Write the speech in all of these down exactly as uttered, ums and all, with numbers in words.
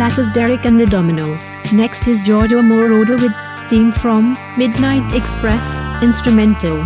That was Derek and the Dominoes. Next is Giorgio Moroder with Theme from Midnight Express, instrumental.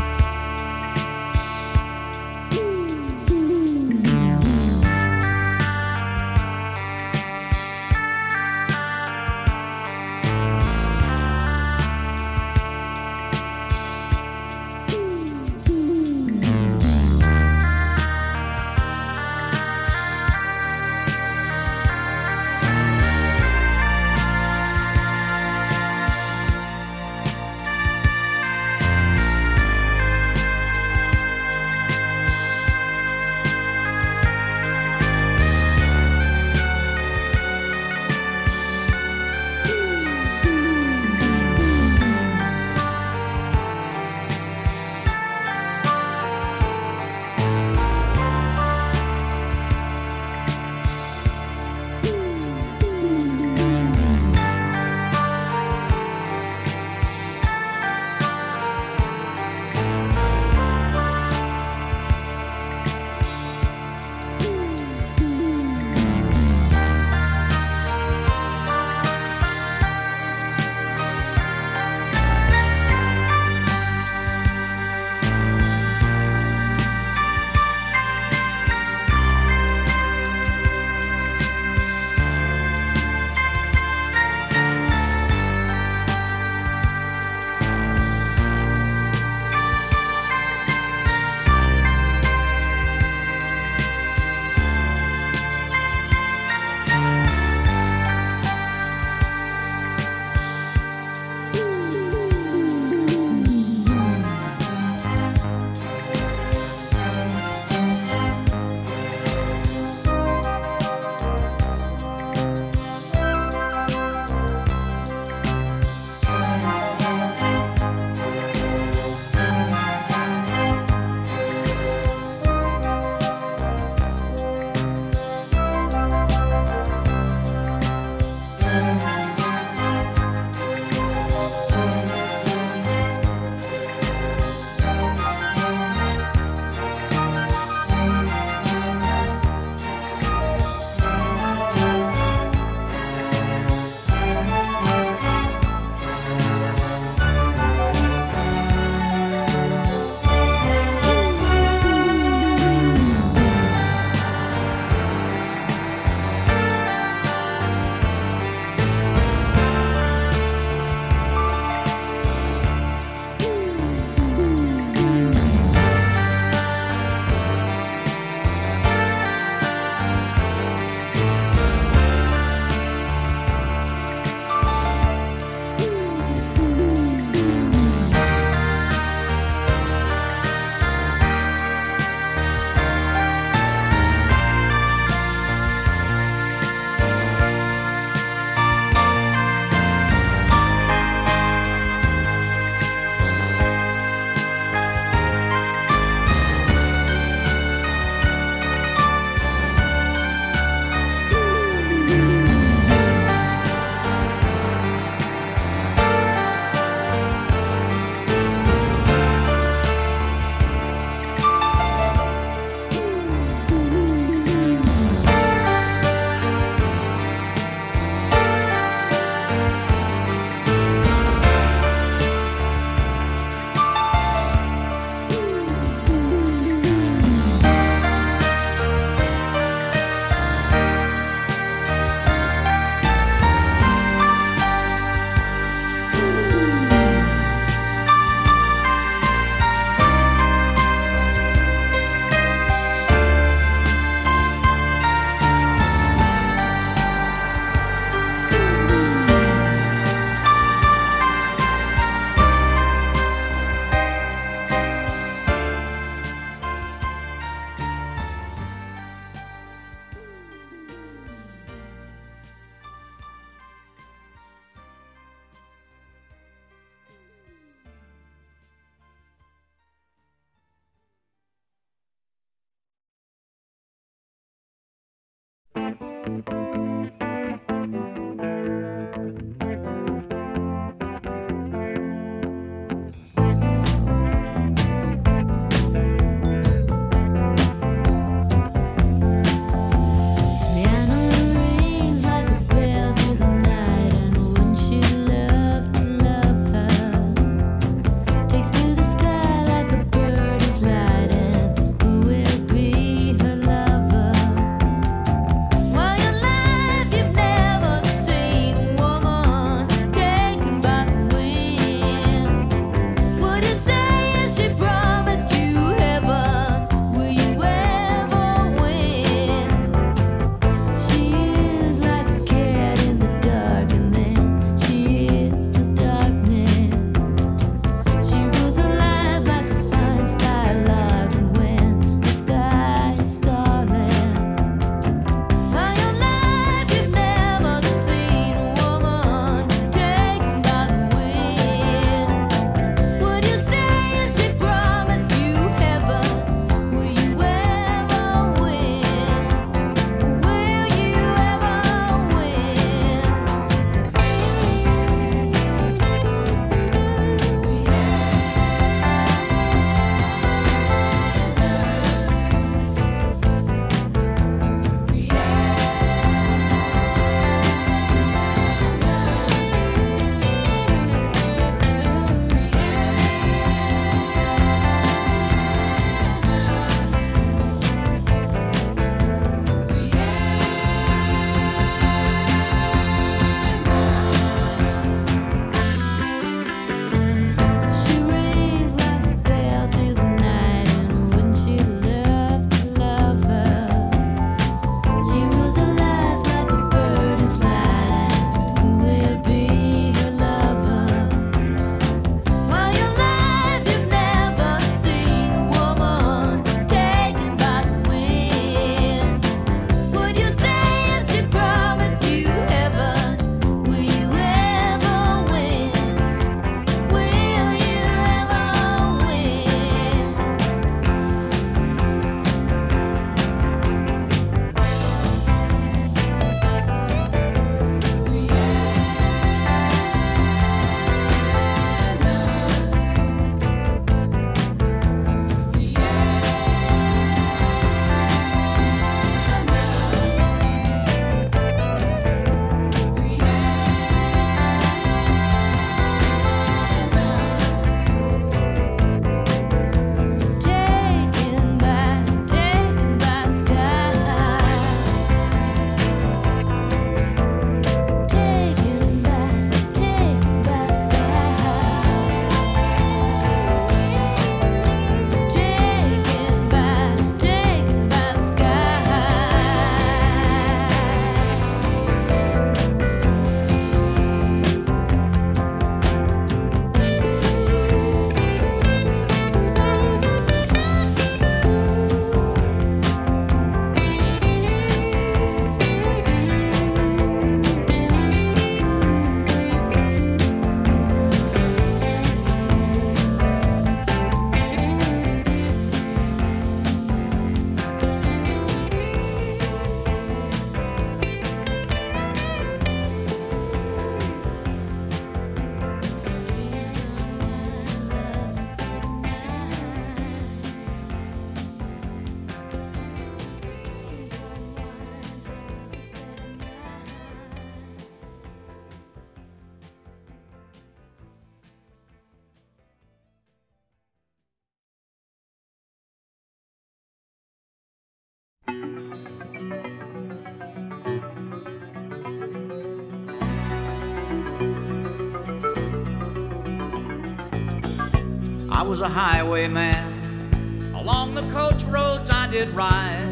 was a highwayman. Along the coach roads I did ride,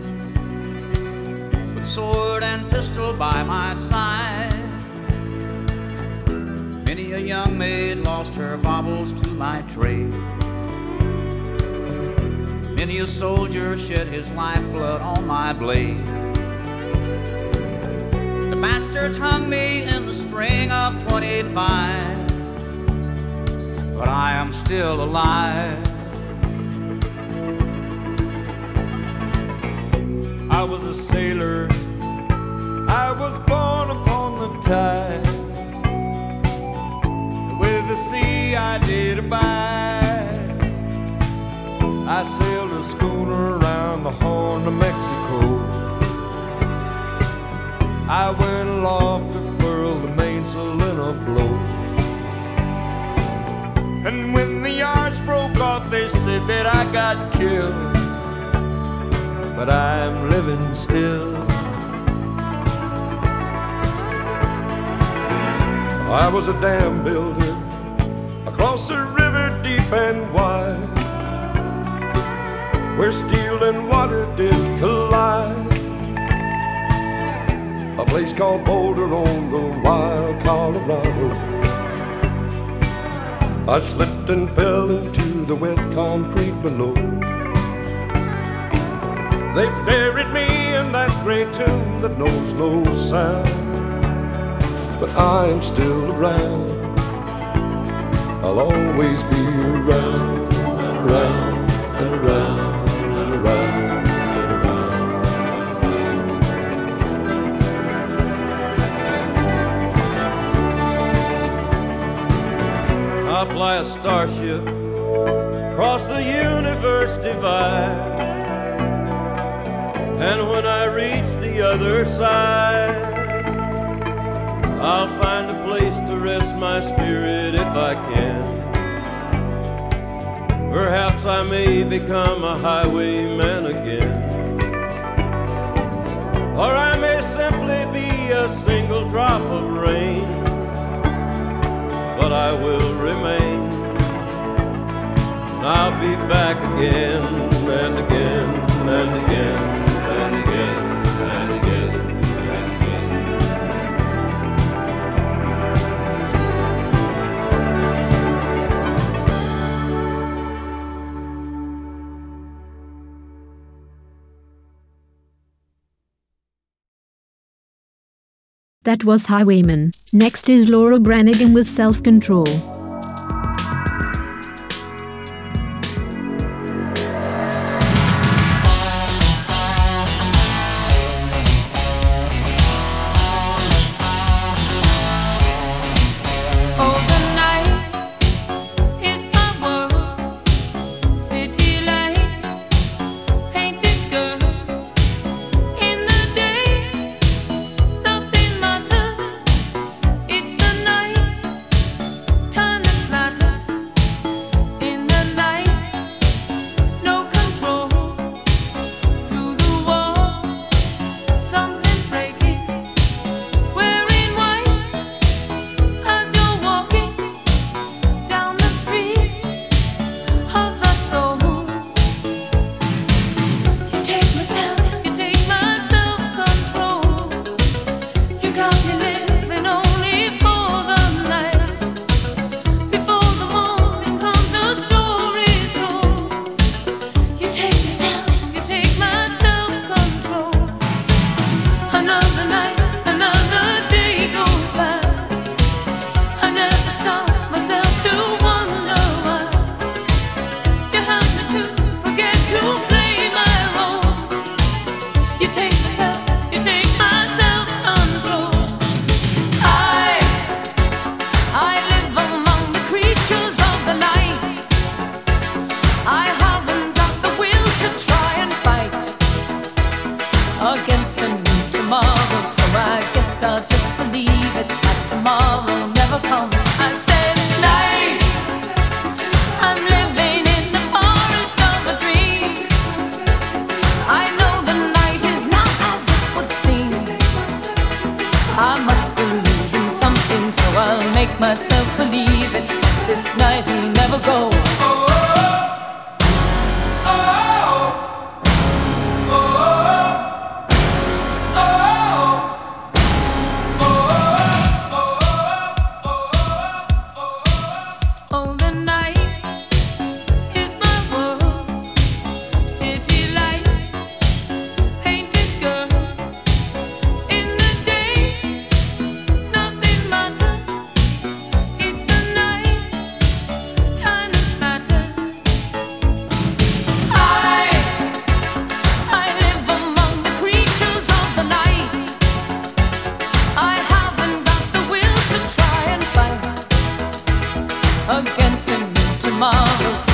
with sword and pistol by my side. Many a young maid lost her baubles to my trade. Many a soldier shed his lifeblood on my blade. The bastards hung me in the spring of twenty-five, but I am still alive. I was a sailor, I was born upon the tide. With the sea I did abide. I sailed a schooner around the Horn of Mexico. I went aloft to furl the mainsail in a blow. And when the yards broke off, they said that I got killed. But I'm living still. I was a dam builder across a river deep and wide, where steel and water did collide. A place called Boulder on the wild Colorado. I slipped and fell into the wet concrete below. They buried me in that great tomb that knows no sound. But I am still around. I'll always be around, and around, and around, and around, and around. I fly a starship across the universe divide. And when I reach the other side, I'll find a place to rest my spirit if I can. Perhaps I may become a highwayman again. Or I may simply be a single drop of rain. But I will remain. I'll be back again and again and again. And again, and again, and again. That was Highwayman. Next is Laura Branigan with Self-Control. Time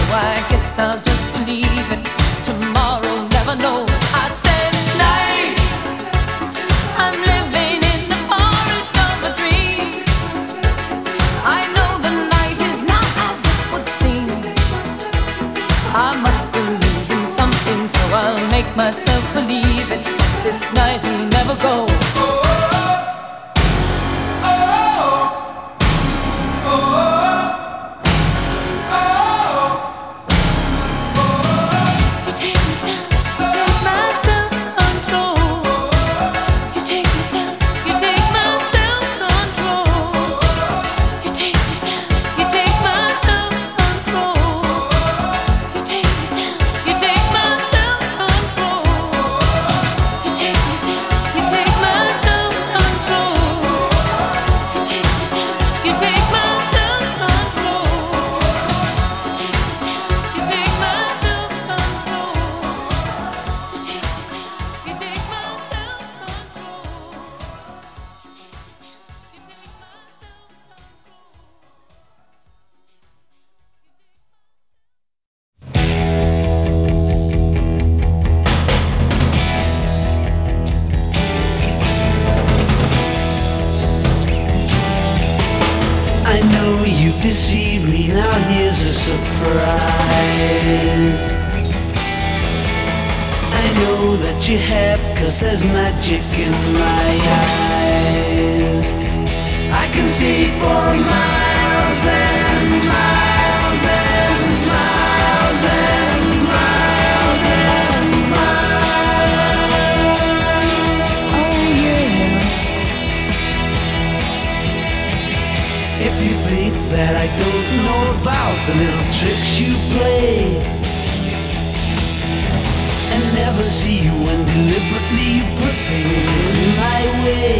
I guess I'll just believe it. Tomorrow never knows. I said night. I'm living in the forest of a dream. I know the night is not as it would seem. I must believe in something, so I'll make myself believe it. This night will never go. Deceived me, now here's a surprise. I know that you have, cause there's magic in my eyes. I can see for miles and miles and miles and miles and miles. Oh yeah. If you think that I don't know about the little tricks you play and never see you when deliberately you put things in my way,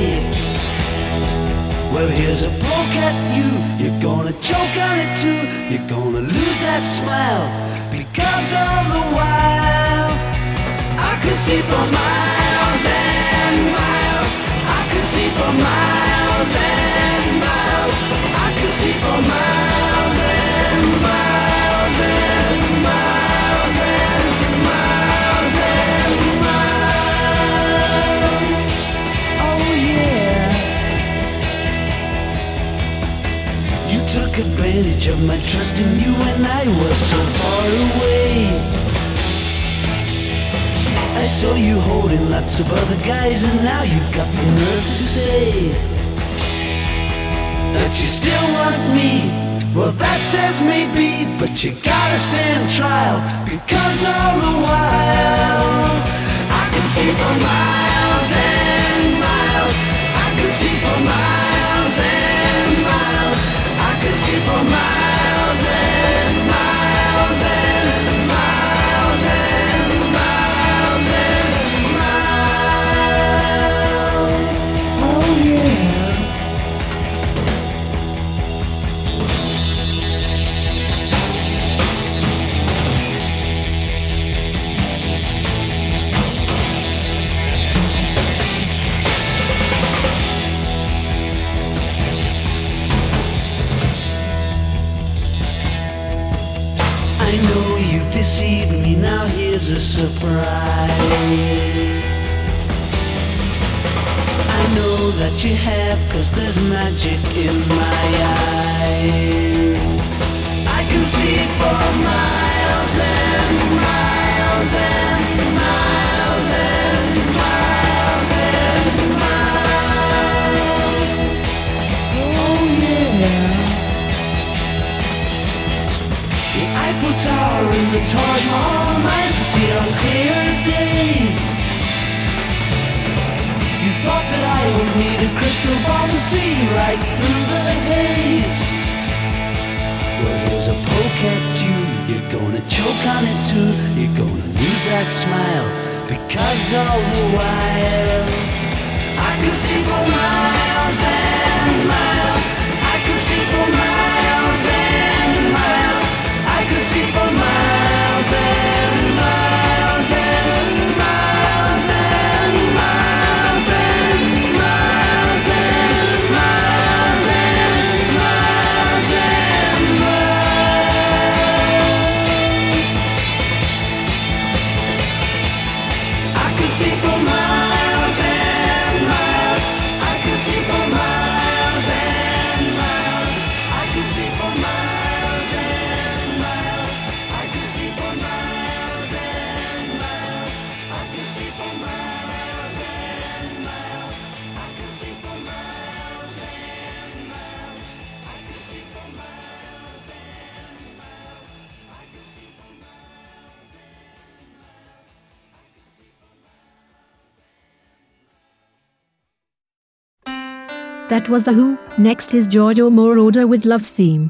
well, here's a poke at you. You're gonna choke on it too. You're gonna lose that smile because all the while I could see for miles and miles. I could see for miles and miles. I could see for miles and miles and miles and miles and miles. Oh yeah. You took advantage of my trust in you when I was so far away. I saw you holding lots of other guys, and now you've got the nerve to say that you still want me. Well, that says maybe, but you gotta stand trial, because all the while I can see for miles and miles. I can see for miles and miles. I can see for miles and miles and miles and miles and miles. Oh yeah. I know you've deceived me, now here's a surprise. I know that you have, cause there's magic in my eyes. I can see for miles and miles and miles and miles and miles. Oh yeah. The Eiffel Tower and the Taj Mahal might see on clear days. You thought that I would need a crystal ball to see right through the haze. Well, here's a poke at you. You're gonna choke on it too. You're gonna lose that smile, because all the while I could see for miles and miles. I could see for miles and miles. I could see for miles and miles and miles and miles and miles and miles and miles and miles. That was The Who. Next is Giorgio Moroder with Love's Theme.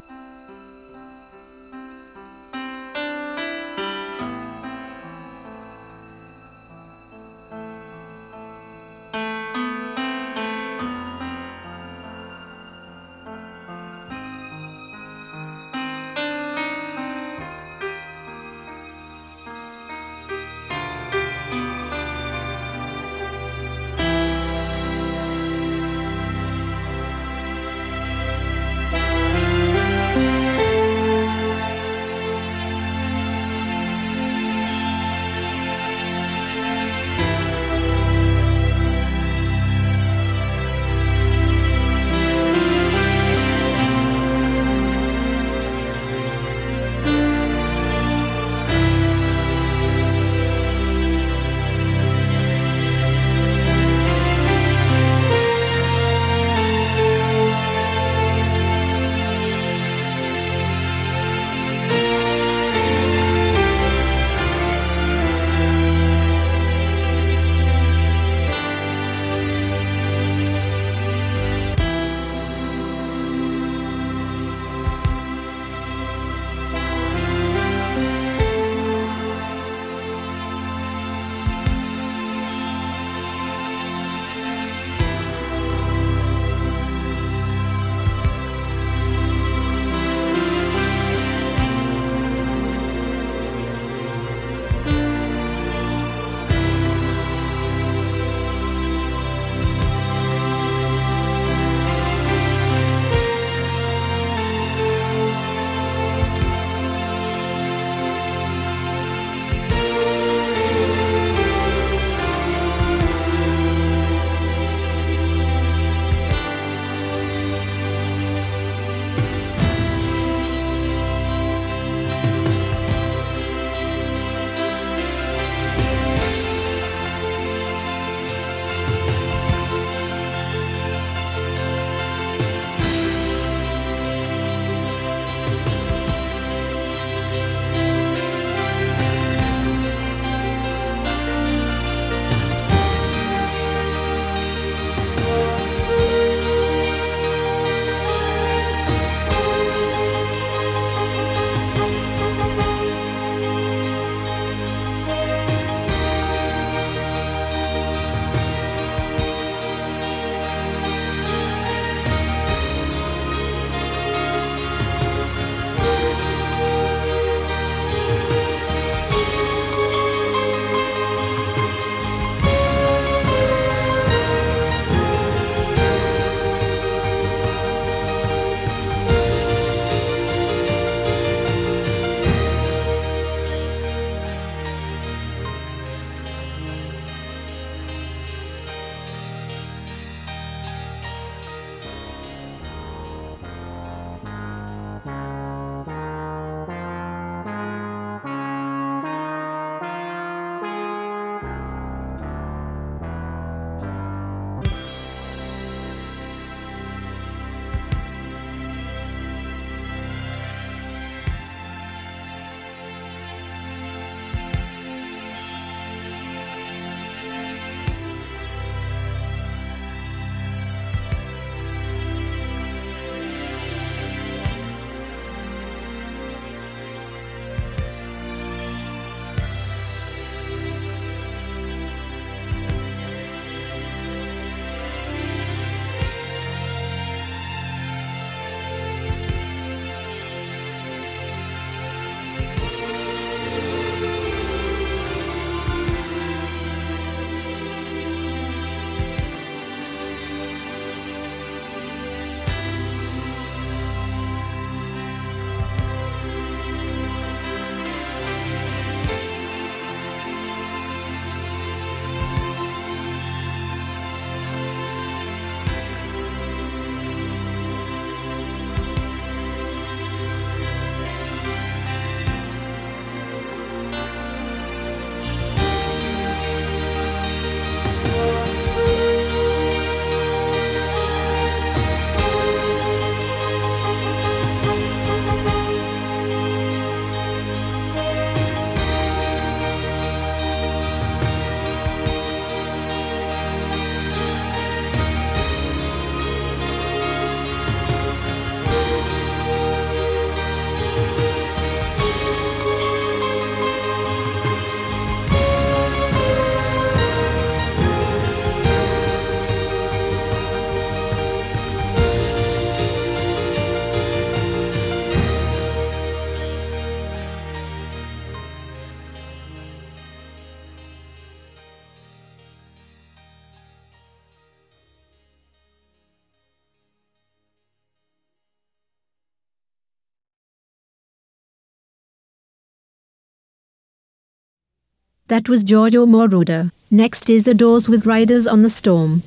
That was Giorgio Moroder. Next is The Doors with Riders on the Storm.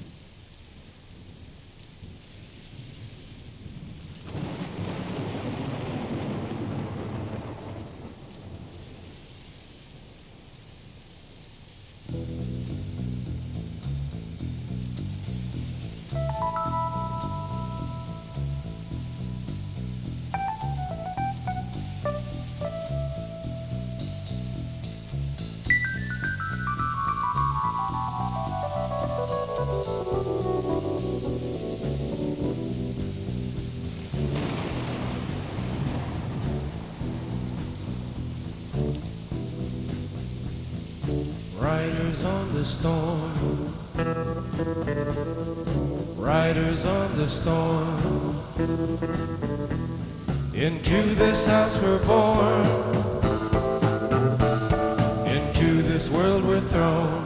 Riders on the storm, riders on the storm. Into this house we're born, into this world we're thrown.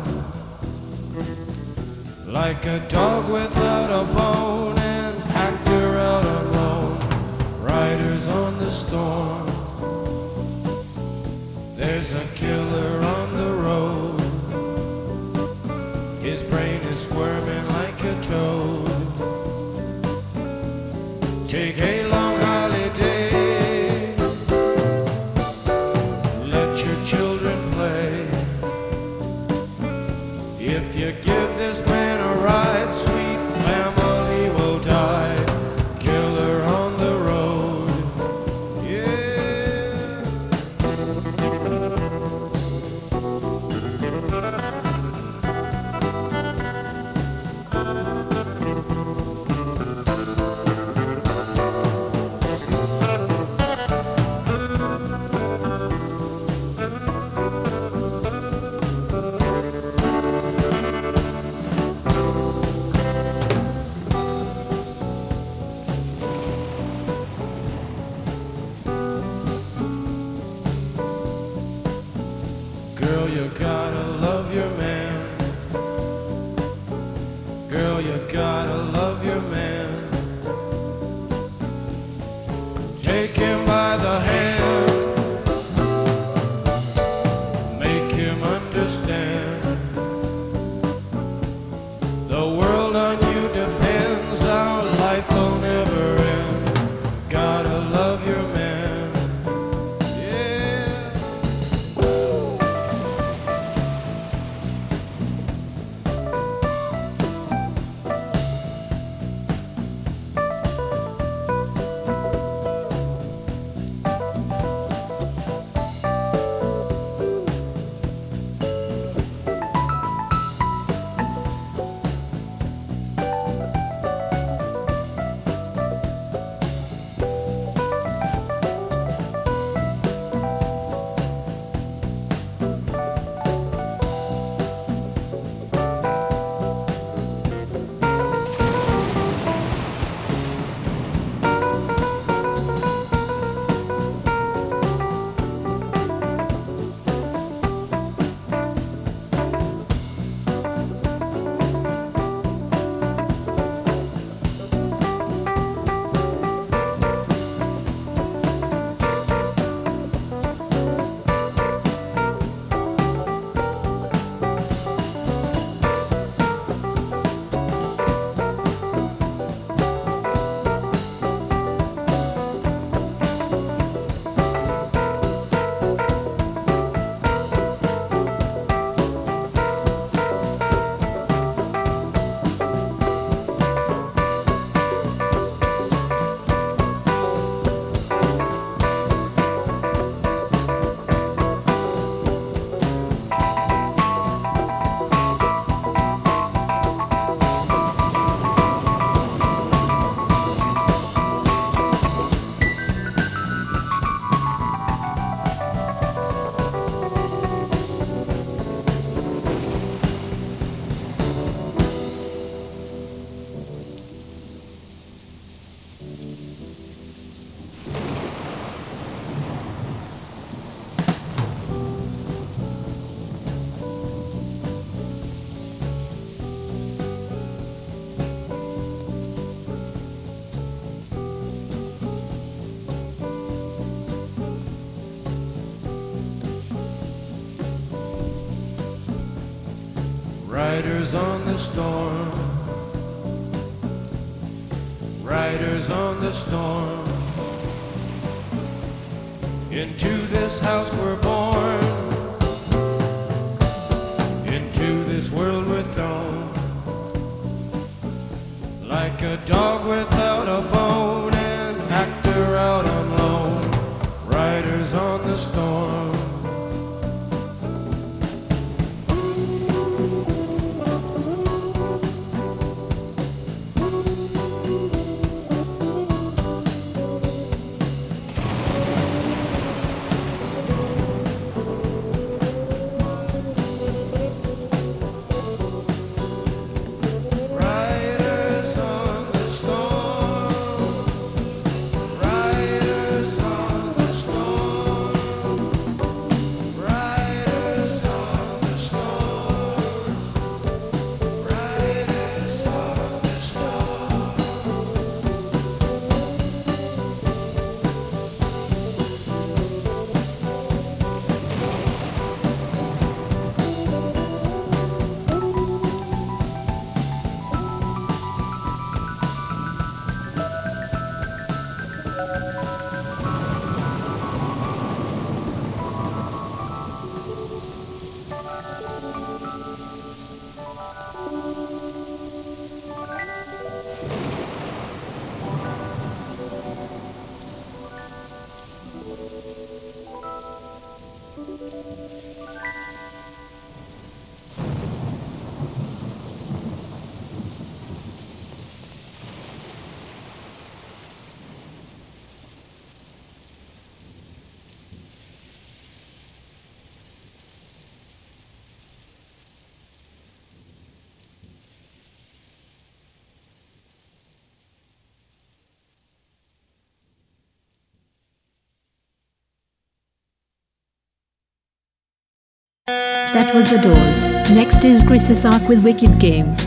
Like a dog without a bone, an actor out alone. Riders on the storm, there's a killer on the road. His brain is squirming like a toad. Take a long holiday, let your children play. If you give this man a ride, sweet family will die. Killer on the road, yeah. Girl, you gotta love your man. Girl, you gotta love your man. Take him by the hand, make him understand. The world on you depends, our life will never end. Gotta love your man, yeah. Riders on the storm, riders on the storm. Into this house we're born, into this world we're thrown, like a dog without a bone, an actor out on loan. Riders on the storm. That was The Doors. Next is Chris Isaak with Wicked Game.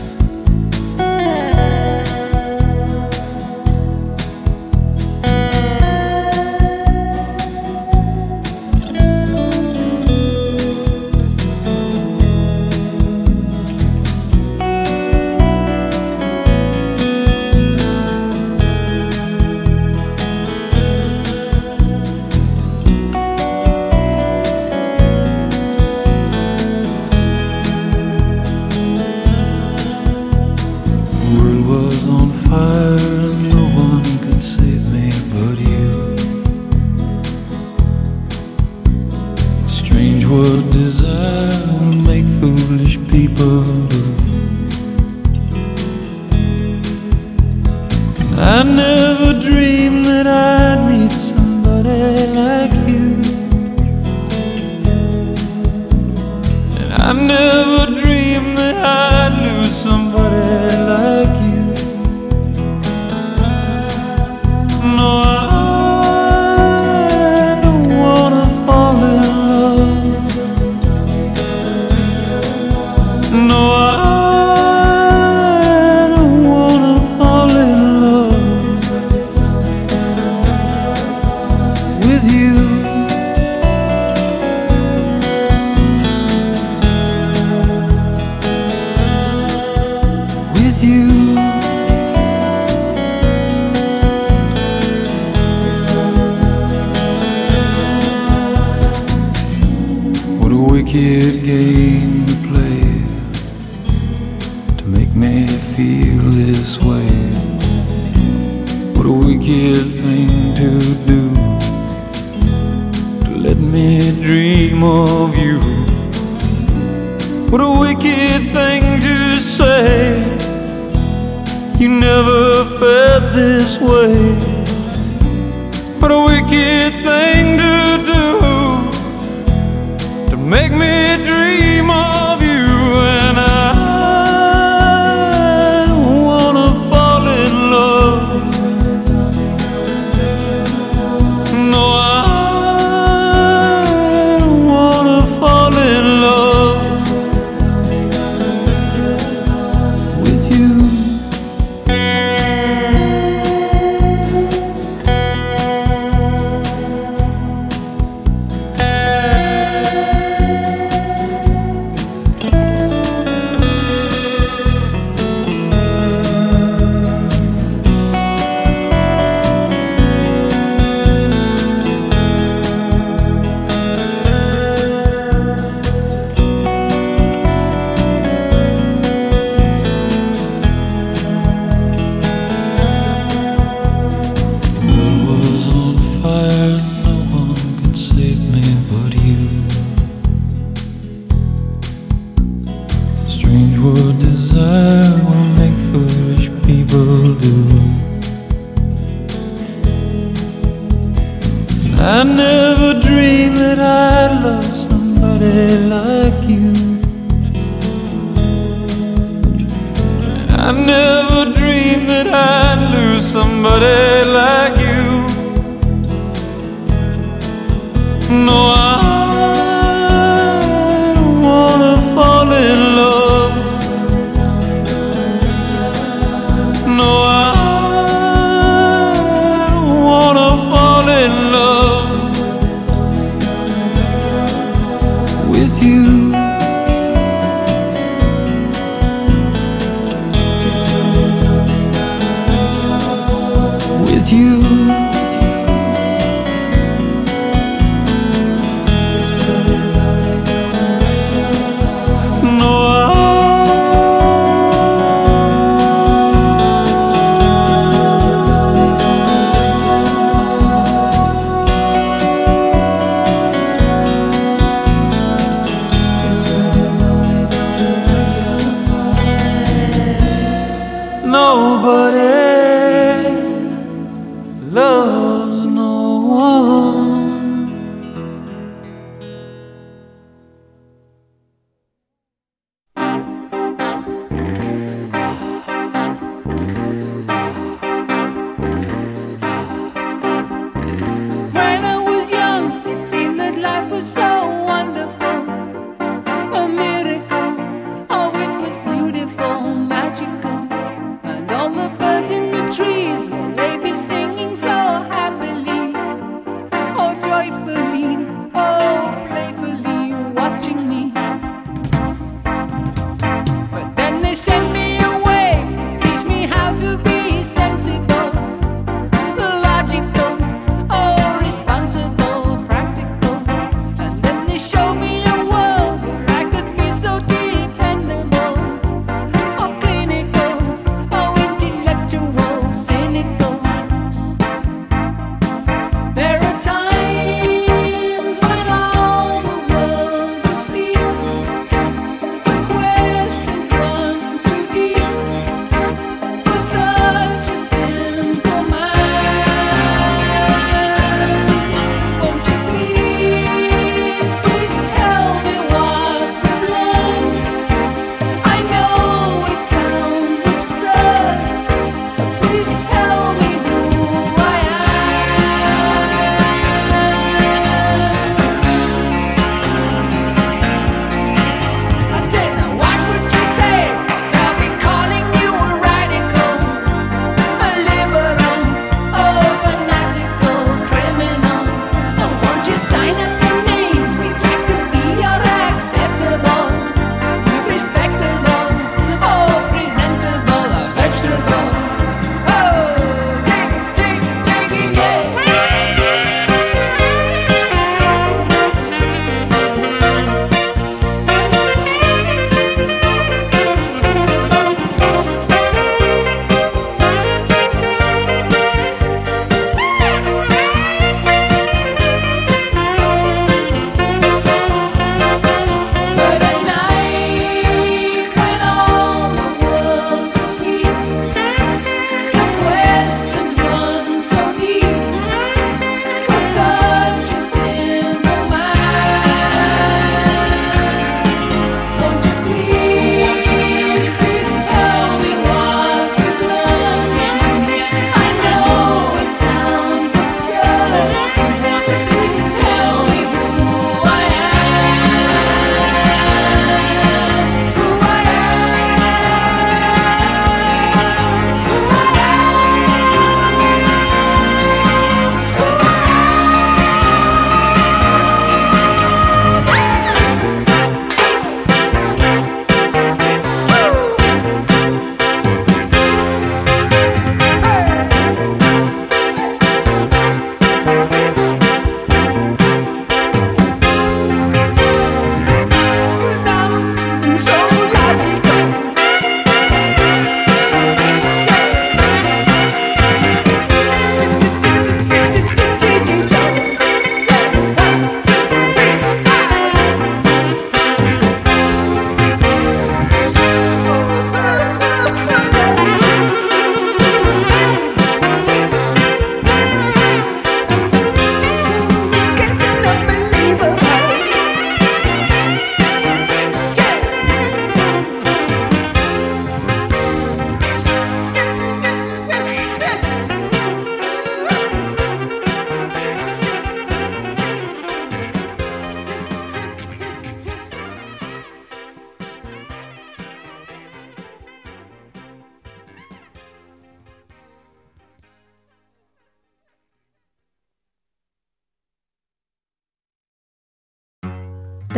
I never dreamed that I'd meet somebody like you, and I never dreamed that I'd lose somebody like you. No, I don't wanna fall in love. No, I wicked game to play to make me feel this way. What a wicked thing to do, to let me dream of you. What a wicked thing to say, you never felt this way. What a wicked thing to do, make me dream of you. And I don't wanna fall in love. No, I don't wanna fall in love with you. like you. I never dreamed that I'd lose somebody like you. No, I don't wanna fall in love. No, I don't wanna fall in love with you.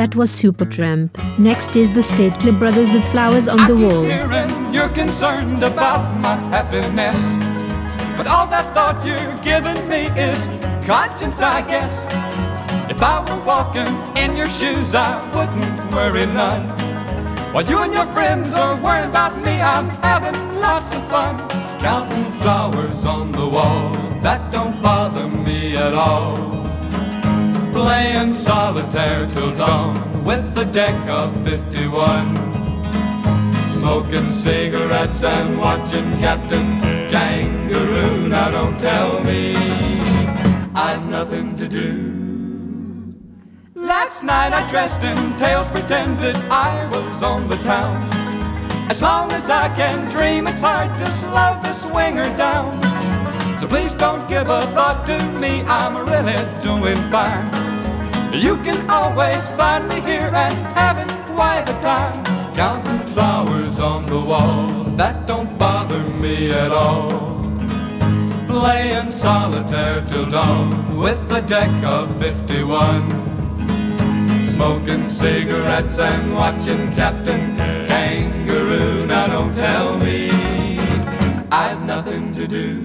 That was Supertramp. Next is the Stately Brothers with Flowers on the Wall. I keep hearing you're concerned about my happiness, but all that thought you're giving me is conscience, I guess. If I were walking in your shoes, I wouldn't worry none. While you and your friends are worrying about me, I'm having lots of fun. Counting flowers on the wall, that don't bother me at all. Playing solitaire till dawn with a deck of fifty-one. Smoking cigarettes and watching Captain Kangaroo. Now don't tell me I've nothing to do. Last night I dressed in tails, pretended I was on the town. As long as I can dream, it's hard to slow the swinger down. So please don't give a thought to me, I'm really doing fine. You can always find me here and having quite a time. Counting flowers on the wall, that don't bother me at all. Playing solitaire till dawn with a deck of fifty-one. Smoking cigarettes and watching Captain Kangaroo. Now don't tell me I've nothing to do.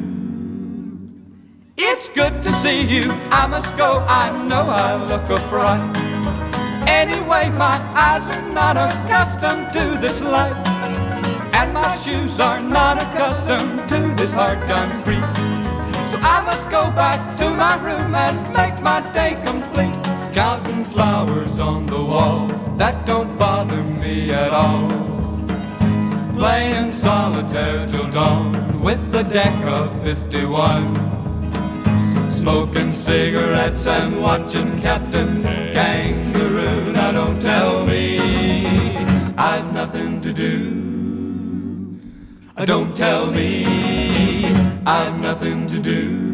It's good to see you, I must go, I know I look a fright. Anyway, my eyes are not accustomed to this light, and my shoes are not accustomed to this hard concrete. So I must go back to my room and make my day complete. Counting flowers on the wall, that don't bother me at all. Playing solitaire till dawn with a deck of fifty-one. Smoking cigarettes and watching Captain Kangaroo. Now don't tell me I've nothing to do. Don't tell me I've nothing to do.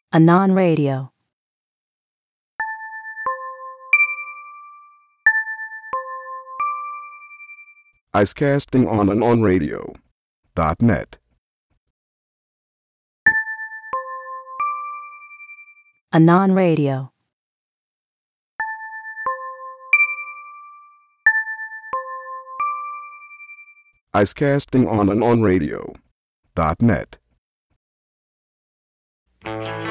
Anon Radio. Icecasting on Anon Radio dot net. Anon Radio. Icecasting on Anon Radio dot net.